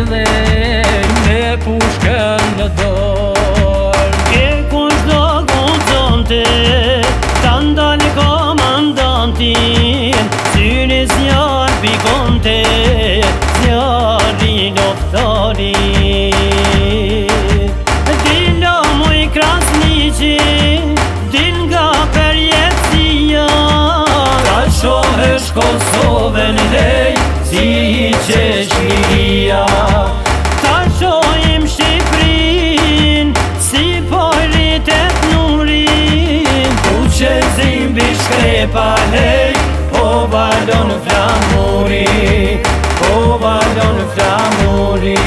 hidhe me pushkën në dorë. Ke kush do guxonte ta ndalë komandantin, syri zjarr pikonte, zjarri loftarit. Dilo muj krasniqi, dil nga përjetësia, ta shohesh Kosovën lej si Qeshmia. Ta shohim Shqiprin si pojritet nurin, ku qezim bishkrepa lej, po vardon flamuri, po vardon flamuri.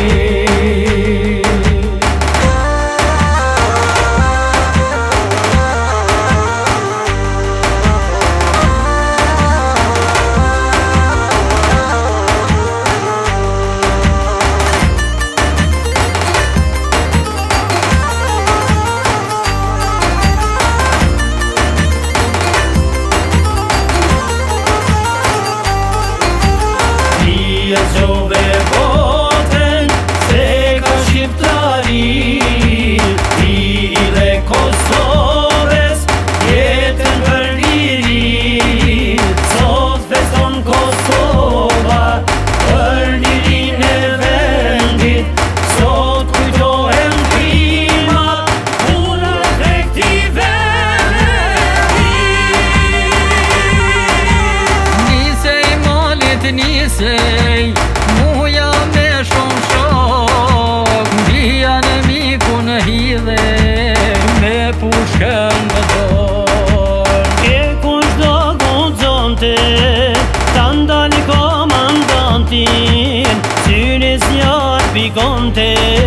E qove boten se ka shqiptari, i dhe Kosovës jetën për liri. Sot feston Kosova për lirin e vendit, sot kujtohen krimat, punët e këtij vendi. Nisej malit nisej, muja me shumë shok, dhja në miku në hidhe me pushkën në dorë. Ke kush do guxonte ta ndalë komandantin, syri zjarr pikonte,